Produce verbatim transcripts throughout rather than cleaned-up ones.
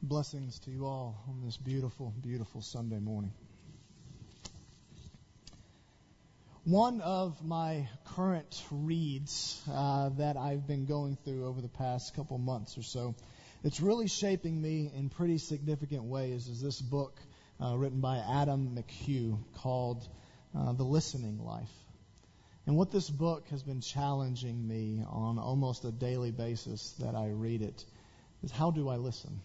Blessings to you all on this beautiful, beautiful Sunday morning. One of my current reads uh, that I've been going through over the past couple months or so, it's really shaping me in pretty significant ways, is this book uh, written by Adam McHugh called uh, The Listening Life. And what this book has been challenging me on almost a daily basis that I read it is, how do I listen?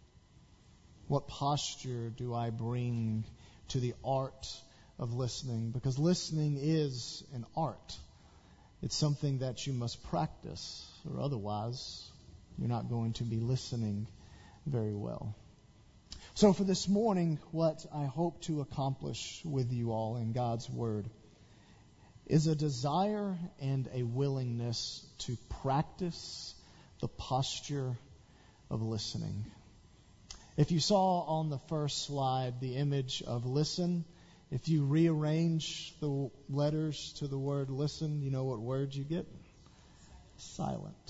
What posture do I bring to the art of listening? Because listening is an art. It's something that you must practice, or otherwise you're not going to be listening very well. So for this morning, what I hope to accomplish with you all in God's Word is a desire and a willingness to practice the posture of listening. If you saw on the first slide the image of listen, if you rearrange the letters to the word listen, you know what word you get? Silent.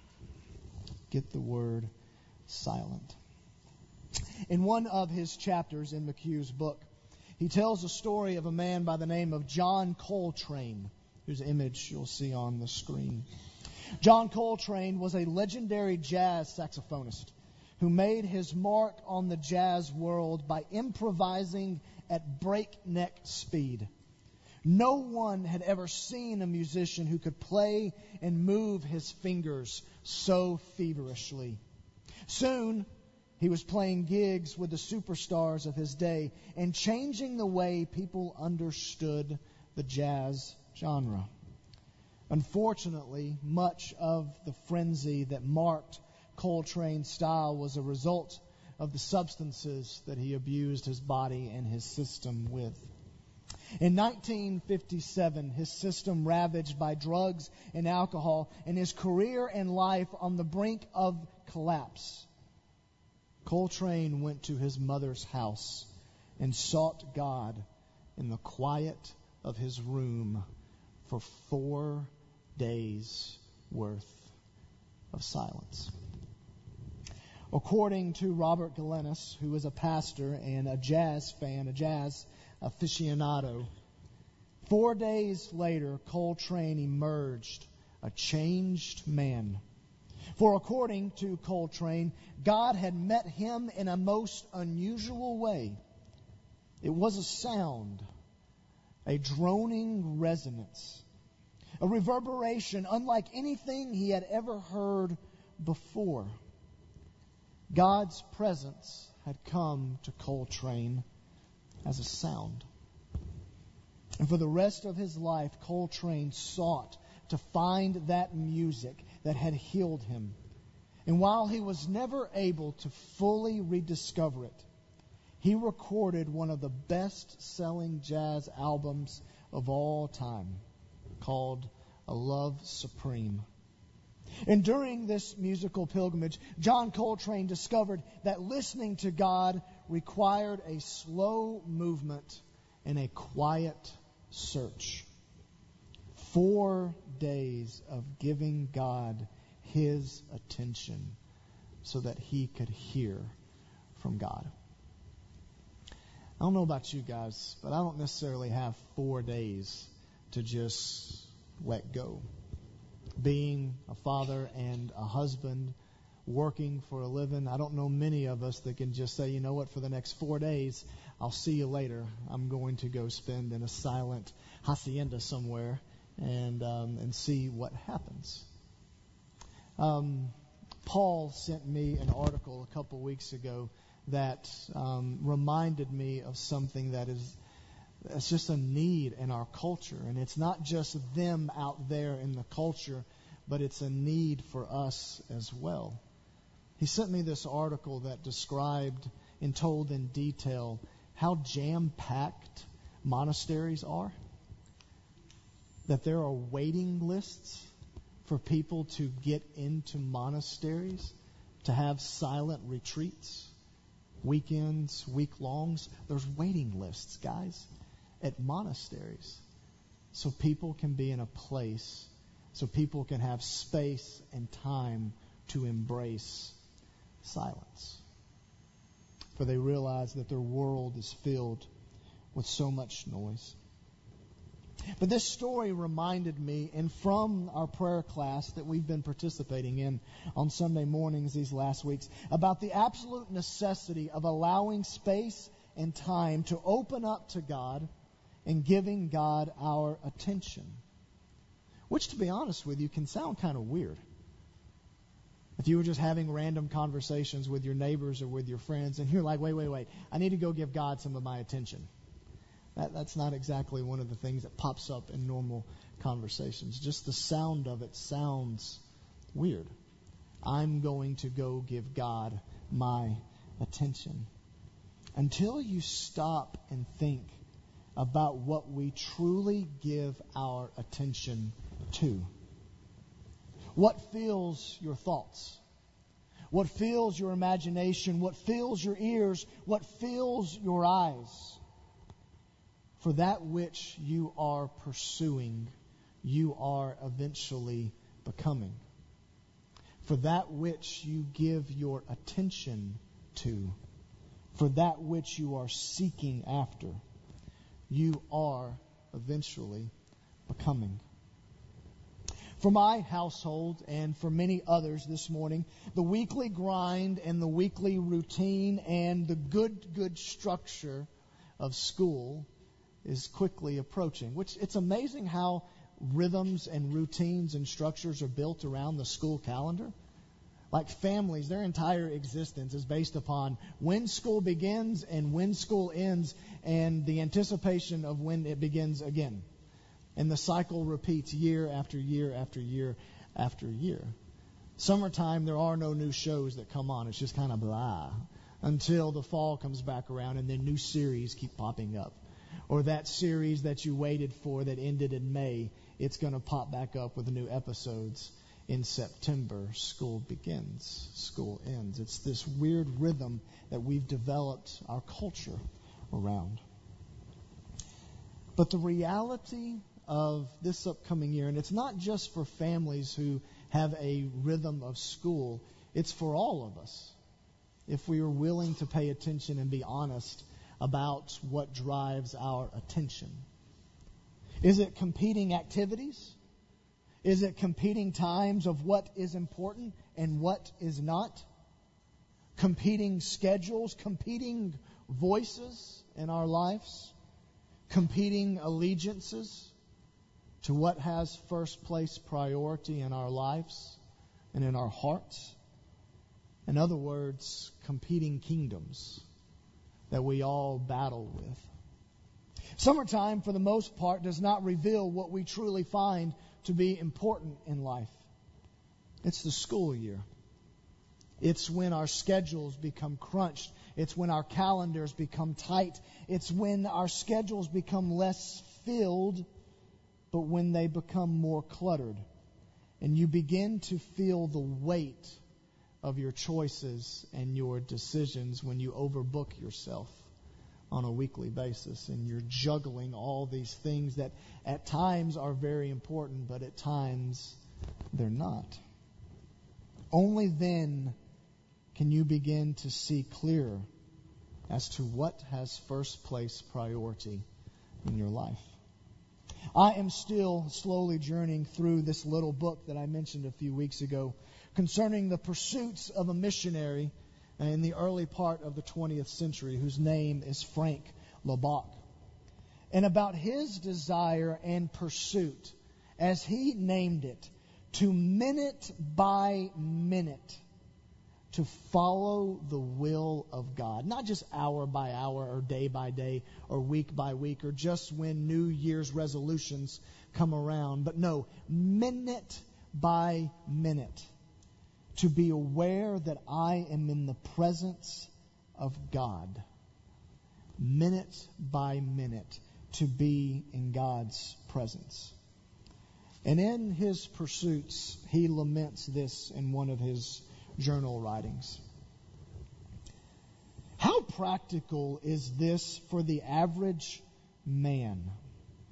Get the word silent. In one of his chapters in McHugh's book, he tells a story of a man by the name of John Coltrane, whose image you'll see on the screen. John Coltrane was a legendary jazz saxophonist who made his mark on the jazz world by improvising at breakneck speed. No one had ever seen a musician who could play and move his fingers so feverishly. Soon, he was playing gigs with the superstars of his day and changing the way people understood the jazz genre. Unfortunately, much of the frenzy that marked Coltrane's style was a result of the substances that he abused his body and his system with. In nineteen fifty-seven, his system ravaged by drugs and alcohol, and his career and life on the brink of collapse, Coltrane went to his mother's house and sought God in the quiet of his room for four days worth of silence. According to Robert Galenis, who is a pastor and a jazz fan, a jazz aficionado, four days later, Coltrane emerged a changed man. For according to Coltrane, God had met him in a most unusual way. It was a sound, a droning resonance, a reverberation unlike anything he had ever heard before. God's presence had come to Coltrane as a sound. And for the rest of his life, Coltrane sought to find that music that had healed him. And while he was never able to fully rediscover it, he recorded one of the best-selling jazz albums of all time, called A Love Supreme. And during this musical pilgrimage, John Coltrane discovered that listening to God required a slow movement and a quiet search. Four days of giving God his attention so that he could hear from God. I don't know about you guys, but I don't necessarily have four days to just let go. Being a father and a husband, working for a living, I don't know many of us that can just say, you know what, for the next four days, I'll see you later. I'm going to go spend in a silent hacienda somewhere and um, and see what happens. Um, Paul sent me an article a couple weeks ago that um, reminded me of something that is It's just a need in our culture. And it's not just them out there in the culture, but it's a need for us as well. He sent me this article that described and told in detail how jam-packed monasteries are. That there are waiting lists for people to get into monasteries, to have silent retreats, weekends, week-longs. There's waiting lists, guys, at monasteries, so people can be in a place, so people can have space and time to embrace silence. for they realize that their world is filled with so much noise. But this story reminded me, and from our prayer class that we've been participating in on Sunday mornings these last weeks, about the absolute necessity of allowing space and time to open up to God and giving God our attention. Which, to be honest with you, can sound kind of weird. If you were just having random conversations with your neighbors or with your friends, and you're like, wait, wait, wait, I need to go give God some of my attention. That, that's not exactly one of the things that pops up in normal conversations. Just the sound of it sounds weird. I'm going to go give God my attention. Until you stop and think about what we truly give our attention to. What fills your thoughts? What fills your imagination? What fills your ears? What fills your eyes? For that which you are pursuing, you are eventually becoming. For that which you give your attention to, for that which you are seeking after, you are eventually becoming. For my household and for many others this morning, the weekly grind and the weekly routine and the good, good structure of school is quickly approaching. Which it's amazing how rhythms and routines and structures are built around the school calendar. Like families, their entire existence is based upon when school begins and when school ends and the anticipation of when it begins again. And the cycle repeats year after year after year after year. Summertime, there are no new shows that come on. It's just kind of blah. Until the fall comes back around and then new series keep popping up. Or that series that you waited for that ended in May, it's going to pop back up with new episodes in September. School begins, school ends. It's this weird rhythm that we've developed our culture around. But the reality of this upcoming year, and it's not just for families who have a rhythm of school, it's for all of us. If we are willing to pay attention and be honest about what drives our attention. Is it competing activities? Is it competing times of what is important and what is not? Competing schedules, competing voices in our lives, competing allegiances to what has first place priority in our lives and in our hearts. In other words, competing kingdoms that we all battle with. Summertime, for the most part, does not reveal what we truly find to be important in life. It's the school year. It's when our schedules become crunched. It's when our calendars become tight. It's when our schedules become less filled, but when they become more cluttered. And you begin to feel the weight of your choices and your decisions when you overbook yourself on a weekly basis and you're juggling all these things that at times are very important, but at times they're not. Only then can you begin to see clearer as to what has first place priority in your life. I am still slowly journeying through this little book that I mentioned a few weeks ago concerning the pursuits of a missionary in the early part of the twentieth century whose name is Frank Laubach. And about his desire and pursuit, as he named it, to minute by minute to follow the will of God. Not just hour by hour or day by day or week by week or just when New Year's resolutions come around. But no, minute by minute. To be aware that I am in the presence of God. Minute by minute. To be in God's presence. And in his pursuits, he laments this in one of his journal writings. How practical is this for the average man?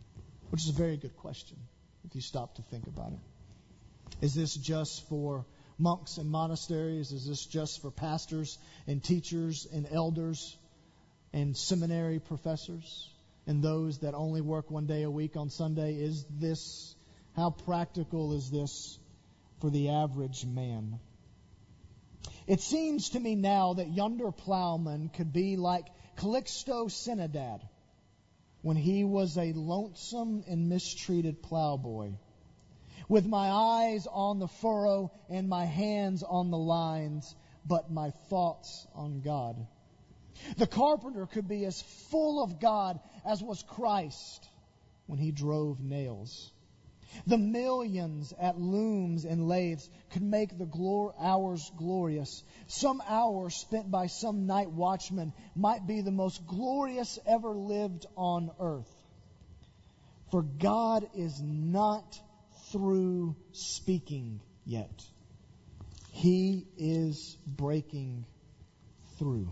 Which is a very good question, if you stop to think about it. Is this just for monks and monasteries? Is this just for pastors and teachers and elders and seminary professors and those that only work one day a week on Sunday? Is this, how practical is this for the average man? It seems to me now that yonder plowman could be like Calixto Synodad when he was a lonesome and mistreated plowboy, with my eyes on the furrow and my hands on the lines, but my thoughts on God. The carpenter could be as full of God as was Christ when he drove nails. The millions at looms and lathes could make the glor- hours glorious. Some hour spent by some night watchman might be the most glorious ever lived on earth. For God is not through speaking yet. He is breaking through.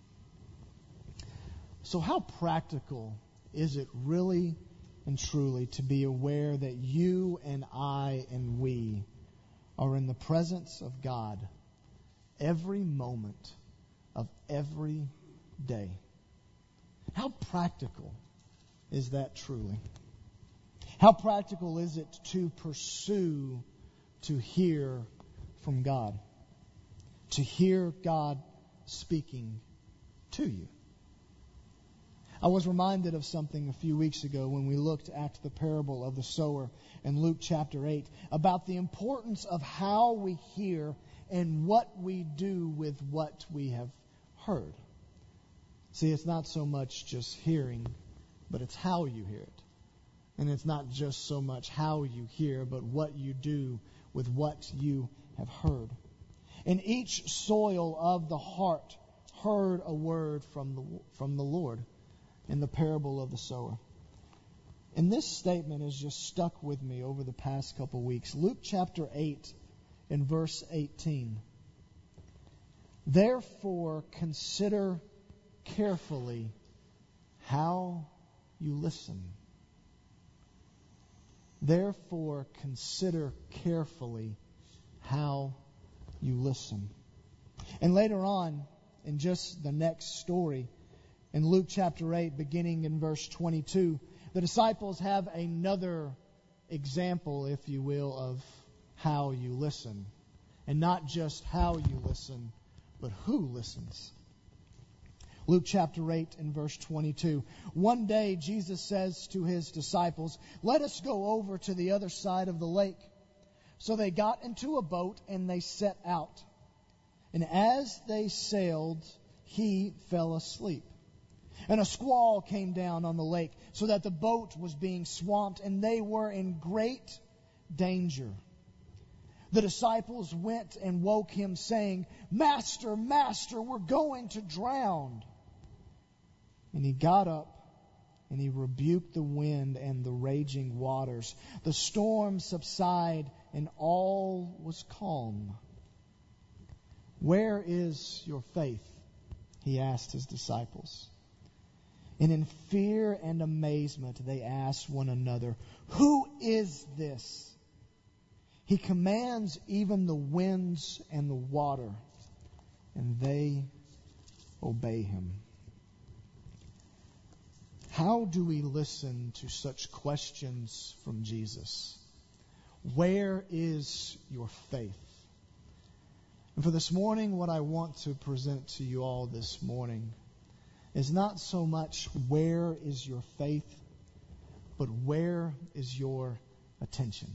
So how practical is it really and truly to be aware that you and I and we are in the presence of God every moment of every day? How practical is that truly? How practical is it to pursue to hear from God? To hear God speaking to you? I was reminded of something a few weeks ago when we looked at the parable of the sower in Luke chapter eight about the importance of how we hear and what we do with what we have heard. See, it's not so much just hearing, but it's how you hear it. And it's not just so much how you hear, but what you do with what you have heard. And each soil of the heart heard a word from the from the Lord in the parable of the sower. And this statement has just stuck with me over the past couple weeks. Luke chapter eight and verse eighteen. Therefore consider carefully how you listen. Therefore consider carefully how you listen. And later on, in just the next story, in Luke chapter eight, beginning in verse twenty-two, the disciples have another example, if you will, of how you listen. And not just how you listen, but who listens. Luke chapter eight and verse twenty-two. One day Jesus says to his disciples, "Let us go over to the other side of the lake." So they got into a boat and they set out. And as they sailed, he fell asleep. And a squall came down on the lake, so that the boat was being swamped, and they were in great danger. The disciples went and woke him, saying, "Master, Master, we're going to drown." And he got up, and he rebuked the wind and the raging waters. The storm subsided, and all was calm. "Where is your faith?" he asked his disciples. And in fear and amazement, they asked one another, "Who is this? He commands even the winds and the water, and they obey him." How do we listen to such questions from Jesus? Where is your faith? And for this morning, what I want to present to you all this morning is not so much where is your faith, but where is your attention?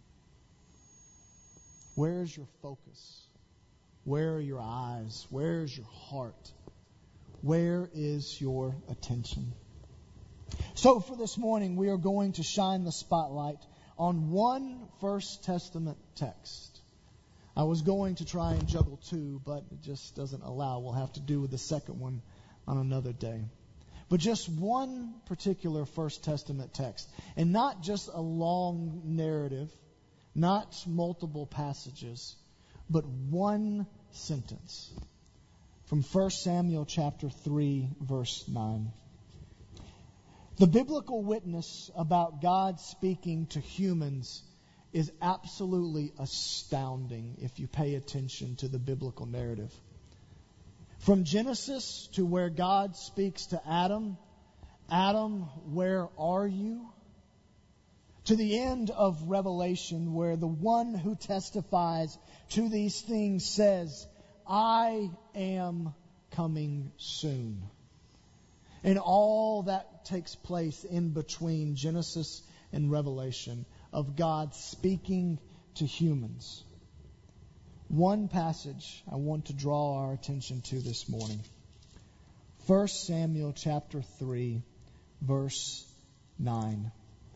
Where is your focus? Where are your eyes? Where is your heart? Where is your attention? So for this morning, we are going to shine the spotlight on one First Testament text. I was going to try and juggle two, but it just doesn't allow. We'll have to do with the second one on another day. But just one particular First Testament text, and not just a long narrative, not multiple passages, but one sentence from First Samuel chapter three, verse nine. The biblical witness about God speaking to humans is absolutely astounding if you pay attention to the biblical narrative. From Genesis to where God speaks to Adam, Adam, where are you? To the end of Revelation, where the one who testifies to these things says, I am coming soon. And all that takes place in between Genesis and Revelation of God speaking to humans. One passage I want to draw our attention to this morning. First Samuel chapter three, verse nine.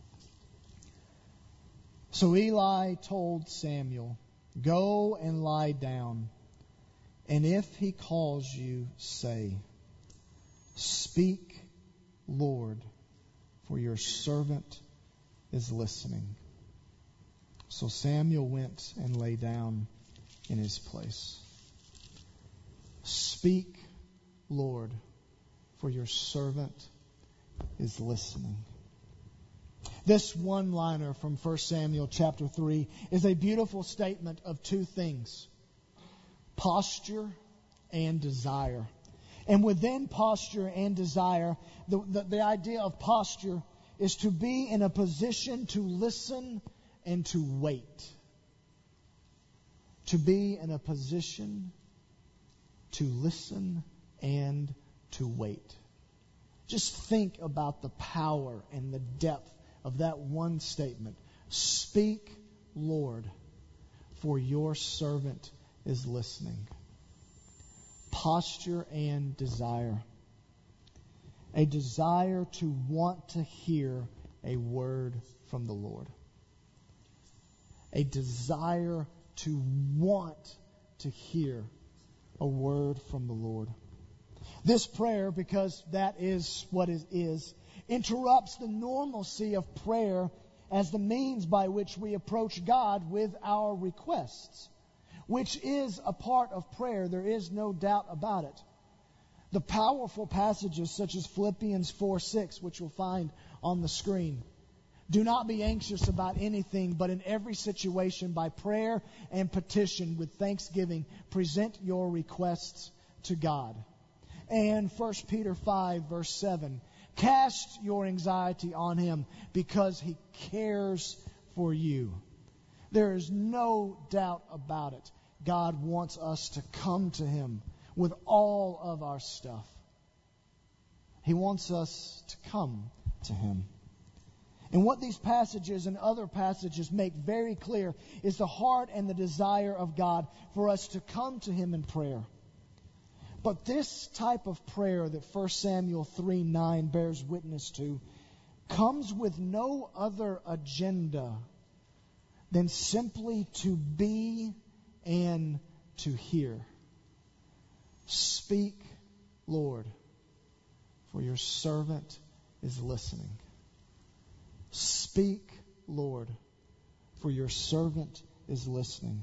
So Eli told Samuel, go and lie down, and if he calls you, say, speak, Lord, for your servant is listening. So Samuel went and lay down in his place. Speak, Lord, for your servant is listening. This one-liner from First Samuel chapter three is a beautiful statement of two things: posture and desire. And within posture and desire, the, the, the idea of posture is to be in a position to listen and to wait. To be in a position to listen and to wait. Just think about the power and the depth of that one statement. Speak, Lord, for your servant is listening. Posture and desire. A desire to want to hear a word from the Lord. A desire to want to hear a word from the Lord. This prayer, because that is what it is, interrupts the normalcy of prayer as the means by which we approach God with our requests, which is a part of prayer. There is no doubt about it. The powerful passages such as Philippians four six, which you'll find on the screen. Do not be anxious about anything, but in every situation, by prayer and petition with thanksgiving, present your requests to God. And First Peter five, verse seven, cast your anxiety on Him because He cares for you. There is no doubt about it. God wants us to come to Him with all of our stuff. He wants us to come to Him. And what these passages and other passages make very clear is the heart and the desire of God for us to come to Him in prayer. But this type of prayer that First Samuel three nine bears witness to comes with no other agenda than simply to be and to hear. Speak, Lord, for your servant is listening. Speak, Lord, for your servant is listening.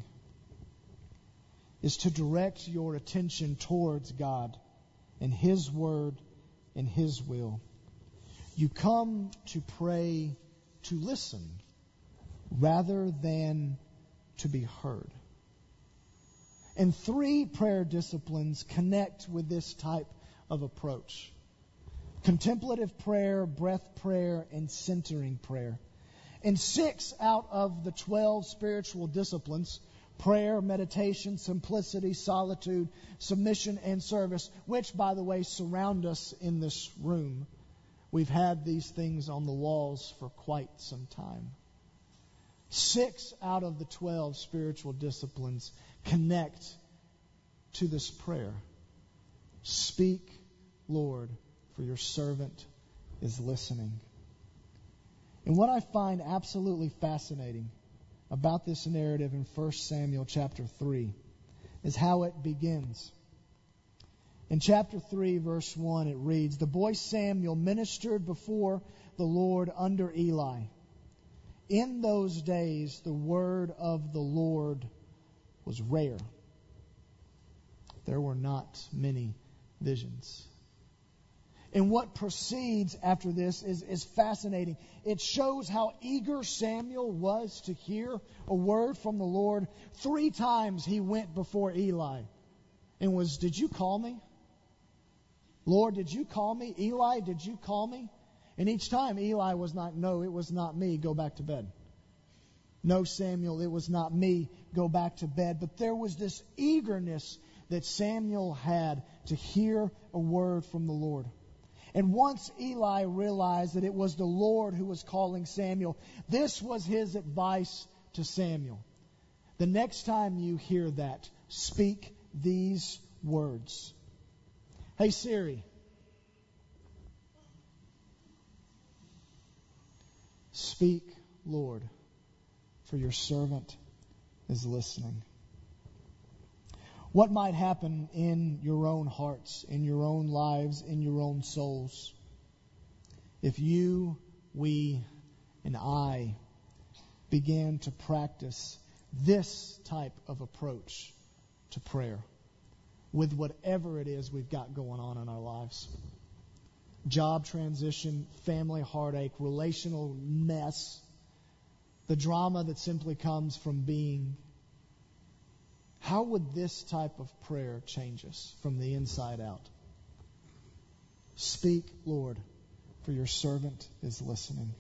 Is to direct your attention towards God and His Word and His will. You come to pray to listen rather than to be heard. And three prayer disciplines connect with this type of approach: contemplative prayer, breath prayer, and centering prayer. And six out of the twelve spiritual disciplines, prayer, meditation, simplicity, solitude, submission, and service, which, by the way, surround us in this room. We've had these things on the walls for quite some time. Six out of the twelve spiritual disciplines connect to this prayer. Speak, Lord, for your servant is listening. And what I find absolutely fascinating about this narrative in First Samuel chapter three is how it begins. In chapter three, verse one, it reads, "The boy Samuel ministered before the Lord under Eli. In those days, the word of the Lord was rare. There were not many visions." And what proceeds after this is, is fascinating. It shows how eager Samuel was to hear a word from the Lord. Three times he went before Eli and was, "Did you call me? Lord, did you call me? Eli, did you call me?" And each time Eli was not, "No, it was not me. Go back to bed. No, Samuel, it was not me. Go back to bed." But there was this eagerness that Samuel had to hear a word from the Lord. And once Eli realized that it was the Lord who was calling Samuel, this was his advice to Samuel. The next time you hear that, speak these words. "Hey Siri, speak, Lord, for your servant is listening." What might happen in your own hearts, in your own lives, in your own souls, if you, we, and I began to practice this type of approach to prayer with whatever it is we've got going on in our lives? Job transition, family heartache, relational mess, the drama that simply comes from being. How would this type of prayer change us from the inside out? Speak, Lord, for your servant is listening.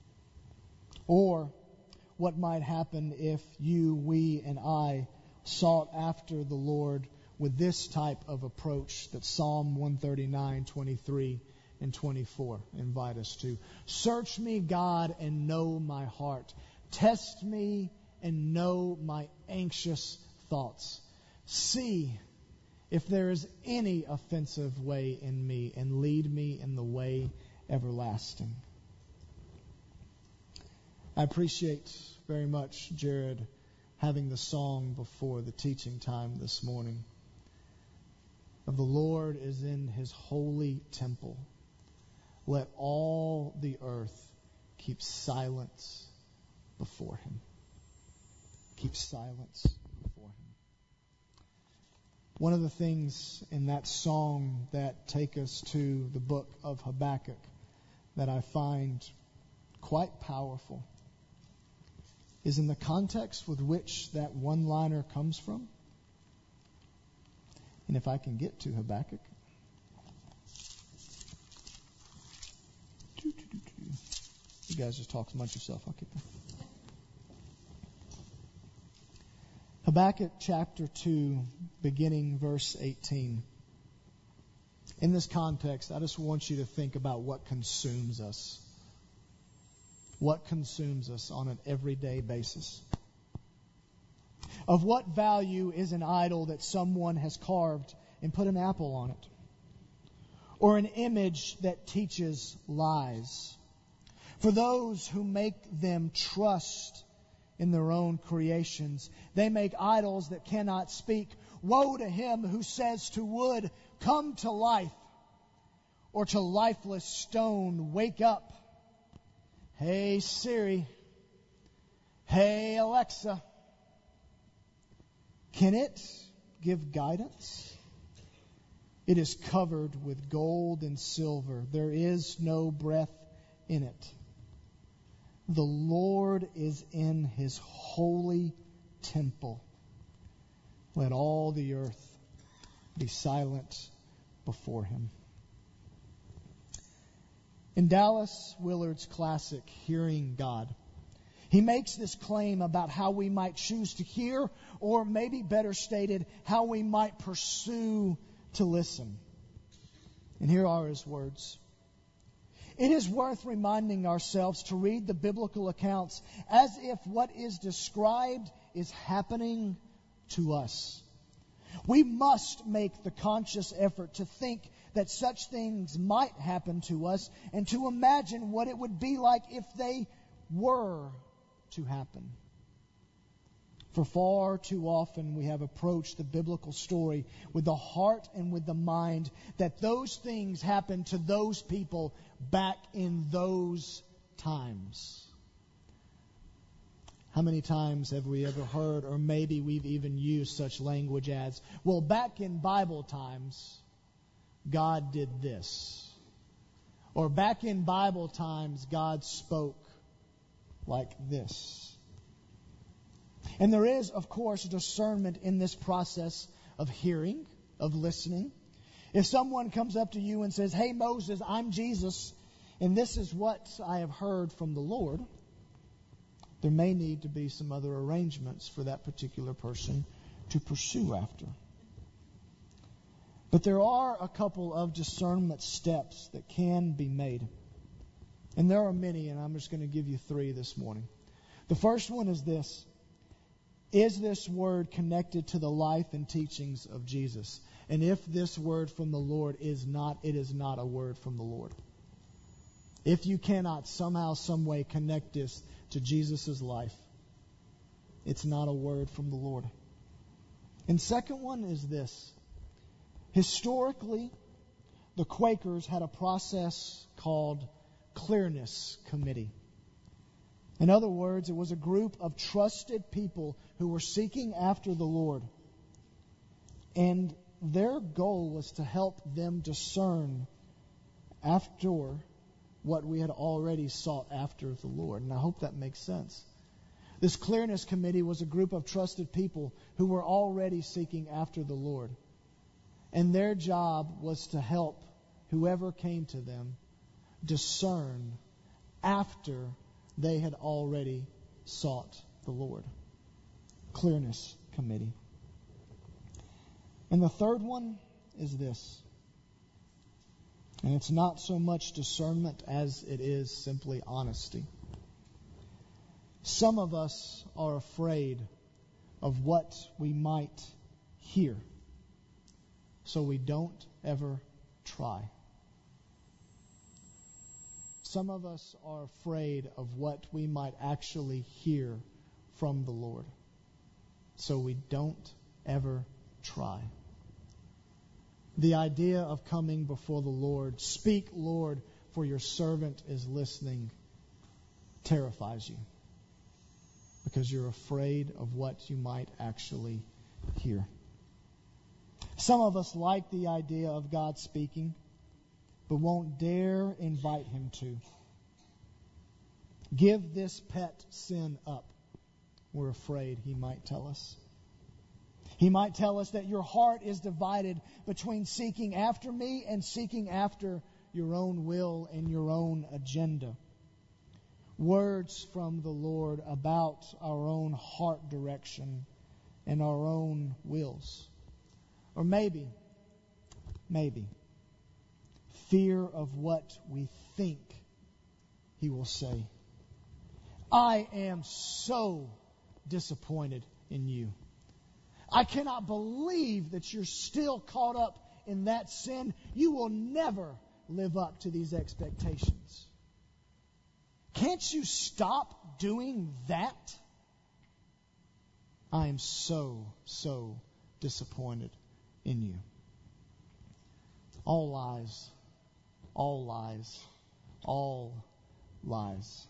Or what might happen if you, we, and I sought after the Lord with this type of approach that Psalm one thirty-nine, twenty-three and twenty-four invite us to? "Search me, God, and know my heart. Test me and know my anxious thoughts. See if there is any offensive way in me, and lead me in the way everlasting." I appreciate very much Jared having the song before the teaching time this morning of "The Lord is in his holy temple. Let all the earth keep silence before him." Keep silence before him. One of the things in that song that take us to the book of Habakkuk that I find quite powerful is in the context with which that one-liner comes from. And if I can get to Habakkuk. You guys just talk amongst yourself. I'll keep that. Habakkuk chapter two, beginning verse eighteen. In this context, I just want you to think about what consumes us. What consumes us on an everyday basis. Of what value is an idol that someone has carved and put an apple on it? Or an image that teaches lies? For those who make them trust in their own creations, they make idols that cannot speak. Woe to him who says to wood, "Come to life," or to lifeless stone, "Wake up." Hey Siri, hey Alexa, can it give guidance? It is covered with gold and silver. There is no breath in it. The Lord is in his holy temple. Let all the earth be silent before him. In Dallas Willard's classic, Hearing God, he makes this claim about how we might choose to hear, or maybe better stated, how we might pursue to listen. And here are his words. It is worth reminding ourselves to read the biblical accounts as if what is described is happening to us. We must make the conscious effort to think that such things might happen to us and to imagine what it would be like if they were to happen. For far too often we have approached the biblical story with the heart and with the mind that those things happened to those people back in those times. How many times have we ever heard, or maybe we've even used such language as, well, back in Bible times, God did this. Or back in Bible times, God spoke like this. And there is, of course, discernment in this process of hearing, of listening. If someone comes up to you and says, "Hey, Moses, I'm Jesus, and this is what I have heard from the Lord," there may need to be some other arrangements for that particular person to pursue after. But there are a couple of discernment steps that can be made. And there are many, and I'm just going to give you three this morning. The first one is this. Is this word connected to the life and teachings of Jesus? And if this word from the Lord is not, it is not a word from the Lord. If you cannot somehow, some way connect this to Jesus' life, it's not a word from the Lord. And second one is this. Historically, the Quakers had a process called Clearness Committee. In other words, it was a group of trusted people who were seeking after the Lord. And their goal was to help them discern after what we had already sought after the Lord. And I hope that makes sense. This Clearness Committee was a group of trusted people who were already seeking after the Lord. And their job was to help whoever came to them discern after they had already sought the Lord. Clearness Committee. And the third one is this. And it's not so much discernment as it is simply honesty. Some of us are afraid of what we might hear, so we don't ever try. Some of us are afraid of what we might actually hear from the Lord, so we don't ever try. The idea of coming before the Lord, "Speak, Lord, for your servant is listening," terrifies you because you're afraid of what you might actually hear. Some of us like the idea of God speaking, but won't dare invite Him to. Give this pet sin up. We're afraid He might tell us. He might tell us that your heart is divided between seeking after me and seeking after your own will and your own agenda. Words from the Lord about our own heart direction and our own wills. Or maybe, maybe, fear of what we think He will say. I am so disappointed in you. I cannot believe that you're still caught up in that sin. You will never live up to these expectations. Can't you stop doing that? I am so, so disappointed in you. All lies, all lies, all lies.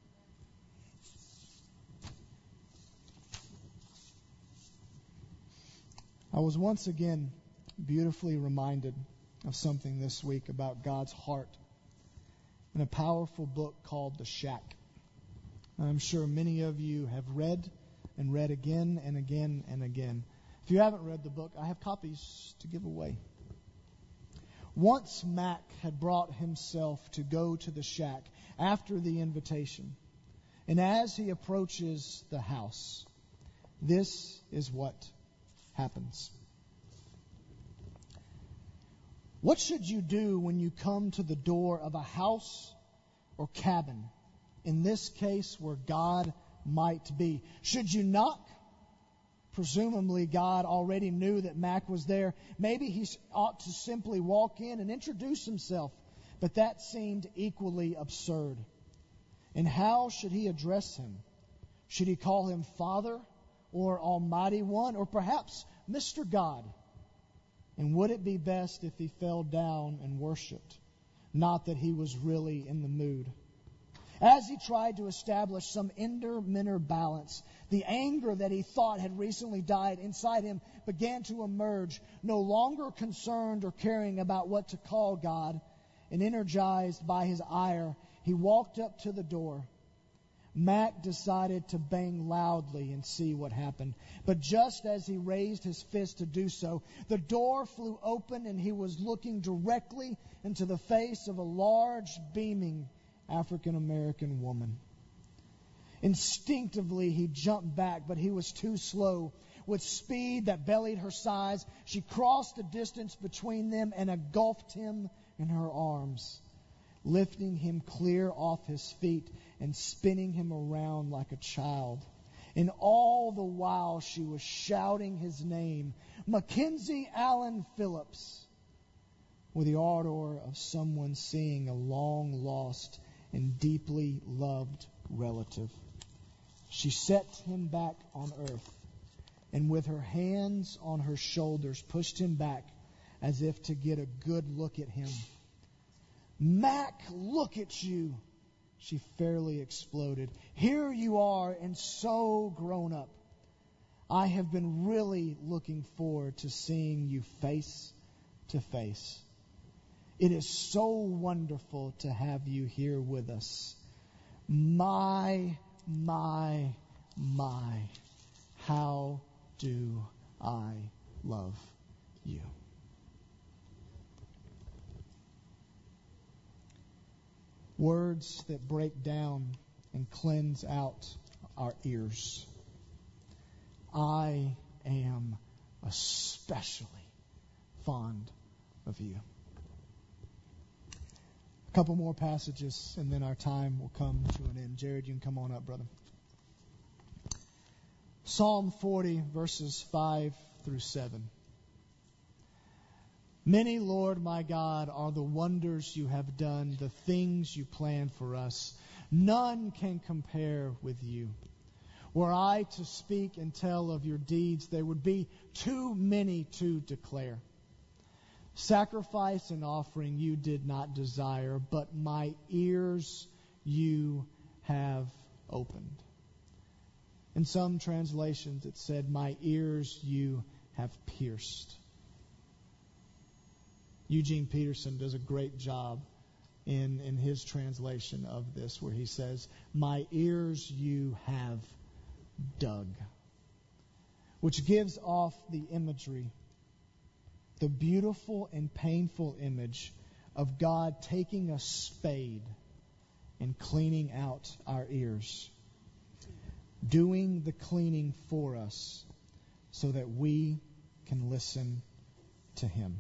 I was once again beautifully reminded of something this week about God's heart in a powerful book called The Shack. I'm sure many of you have read and read again and again and again. If you haven't read the book, I have copies to give away. Once Mac had brought himself to go to the shack after the invitation. And as he approaches the house, this is what happens. What should you do when you come to the door of a house or cabin, in this case where God might be? Should you knock? Presumably God already knew that Mac was there. Maybe he ought to simply walk in and introduce himself, but that seemed equally absurd. And how should he address him? Should he call him Father or Almighty One, or perhaps Mister God? And would it be best if he fell down and worshipped, not that he was really in the mood? As he tried to establish some inner balance, the anger that he thought had recently died inside him began to emerge, no longer concerned or caring about what to call God. and energized by his ire, he walked up to the door. Mac decided to bang loudly and see what happened. But just as he raised his fist to do so, the door flew open and he was looking directly into the face of a large, beaming African-American woman. Instinctively, he jumped back, but he was too slow. With speed that bellied her size, she crossed the distance between them and engulfed him in her arms, lifting him clear off his feet and spinning him around like a child. And all the while she was shouting his name, Mackenzie Allen Phillips, with the ardor of someone seeing a long-lost and deeply loved relative. She set him back on earth, and with her hands on her shoulders pushed him back as if to get a good look at him. Mac, look at you, she fairly exploded. Here you are, and so grown up. I have been really looking forward to seeing you face to face. It is so wonderful to have you here with us. My, my, my, how do I love you? Words that break down and cleanse out our ears. I am especially fond of you. A couple more passages and then our time will come to an end. Jared, you can come on up, brother. Psalm forty, verses five through seven. Many, Lord my God, are the wonders you have done, the things you planned for us. None can compare with you. Were I to speak and tell of your deeds, there would be too many to declare. Sacrifice and offering you did not desire, but my ears you have opened. In some translations it said, my ears you have pierced. Eugene Peterson does a great job in, in his translation of this, where he says, my ears you have dug, which gives off the imagery, the beautiful and painful image of God taking a spade and cleaning out our ears, doing the cleaning for us so that we can listen to Him.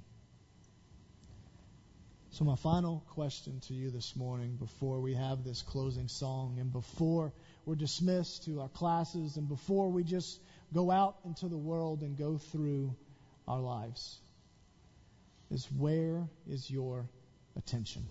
So my final question to you this morning, before we have this closing song and before we're dismissed to our classes and before we just go out into the world and go through our lives, is where is your attention?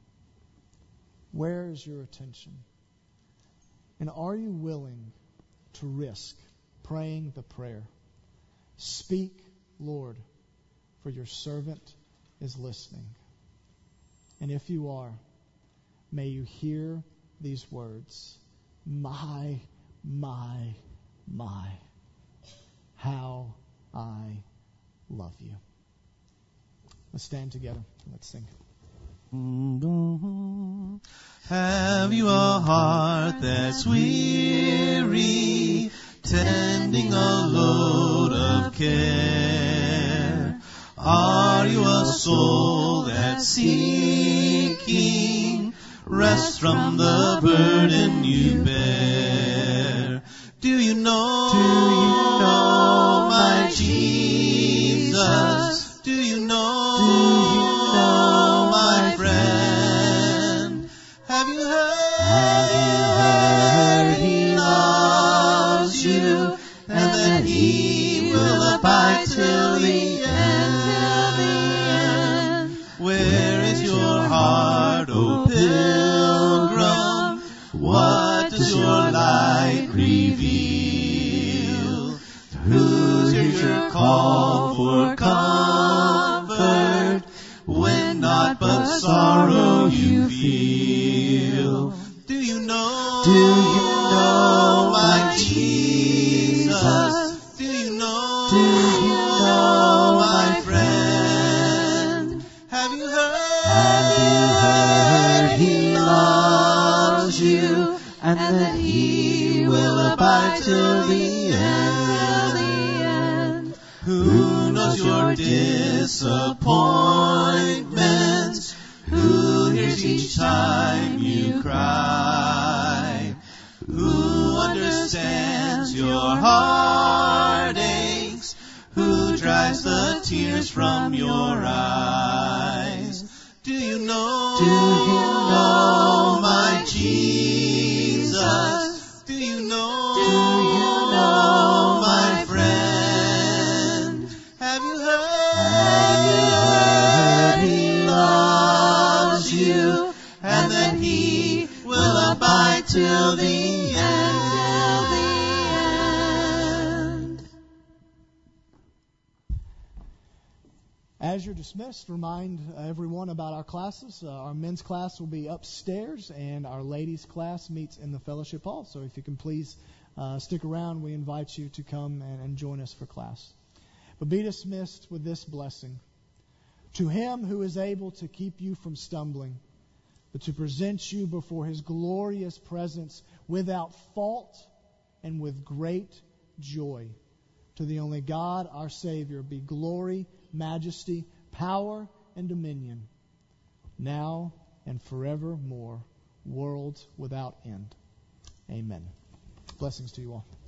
Where is your attention? And are you willing to risk praying the prayer, speak, Lord, for your servant is listening? And if you are, may you hear these words, my, my, my, how I love you. Let's stand together. Let's sing. Have you a heart that's weary, tending a load of care? Are you a soul that's seeking rest from the burden you bear? Do you know, do you know my Jesus? Do you know, do you know my friend? Have you heard, have you heard he loves you, and that he will abide till the end? Where is your heart, O pilgrim? What does your light reveal? Who's your call for comfort when not but sorrow you feel? Do you know, do you know my Jesus? Do you know, do you know my friend? Have you heard, have you and that He will abide till the end. Who knows your disappointments? Who hears each time you cry? Who understands your heartaches? Who dries the tears from your eyes? Do you know? Do you know my Jesus? Do you know? Do you know my friend? Have you heard? Have you heard He loves you, and that He will abide till the end? As you're dismissed, remind everyone about our classes. Uh, our men's class will be upstairs, and our ladies' class meets in the fellowship hall. So if you can please uh, stick around, we invite you to come and, and join us for class. But be dismissed with this blessing. To Him who is able to keep you from stumbling, but to present you before His glorious presence without fault and with great joy. To the only God, our Savior, be glory, majesty, power, and dominion, now and forevermore, worlds without end. Amen. Blessings to you all.